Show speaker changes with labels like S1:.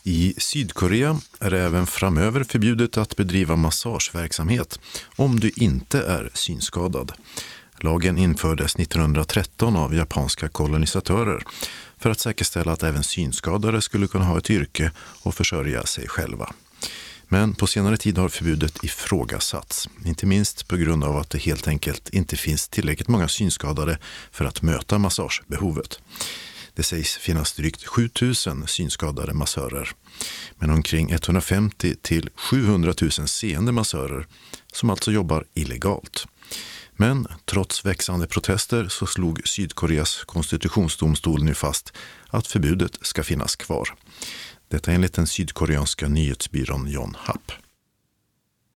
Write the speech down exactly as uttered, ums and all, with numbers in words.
S1: I Sydkorea är det även framöver förbjudet att bedriva massageverksamhet om du inte är synskadad. Lagen infördes nittonhundratretton av japanska kolonisatörer för att säkerställa att även synskadade skulle kunna ha ett yrke och försörja sig själva. Men på senare tid har förbudet ifrågasatts, inte minst på grund av att det helt enkelt inte finns tillräckligt många synskadade för att möta massagebehovet. Det sägs finnas drygt sjutusen synskadade massörer, men omkring etthundrafemtio till sjuhundratusen seende massörer som alltså jobbar illegalt. Men trots växande protester så slog Sydkoreas konstitutionsdomstol nu fast att förbudet ska finnas kvar. Detta enligt den sydkoreanska nyhetsbyrån Yonhap.